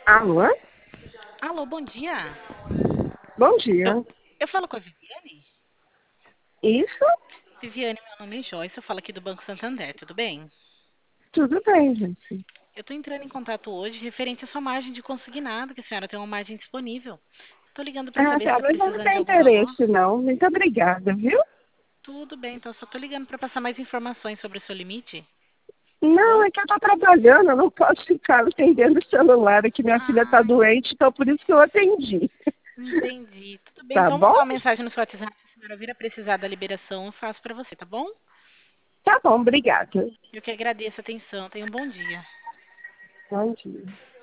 Alô? Alô, bom dia. Bom Eu, dia. eu falo com a Viviane? Isso? Viviane, meu nome é Joyce, eu falo aqui do Banco Santander, tudo bem? Tudo bem, gente. Eu estou entrando em contato hoje referente à sua margem de consignado, que a senhora tem uma margem disponível. Estou ligando para Ah, saber se tá, está mas eu não precisando de tenho algum valor. interesse, não. Muito obrigada, viu? Tudo bem, então só estou ligando para passar mais informações sobre o seu limite, tá Não, bom? é que eu tô trabalhando, eu não posso ficar atendendo o celular aqui. Minha filha tá Ai, doente, então por isso que eu atendi. entendi. Tudo bem, Tá então vou bom? mandar uma mensagem no seu WhatsApp. Se a senhora vir a precisar da liberação, eu faço para você, tá bom? Tá bom, obrigada. Eu que agradeço a atenção. Tenha um bom dia. Bom dia.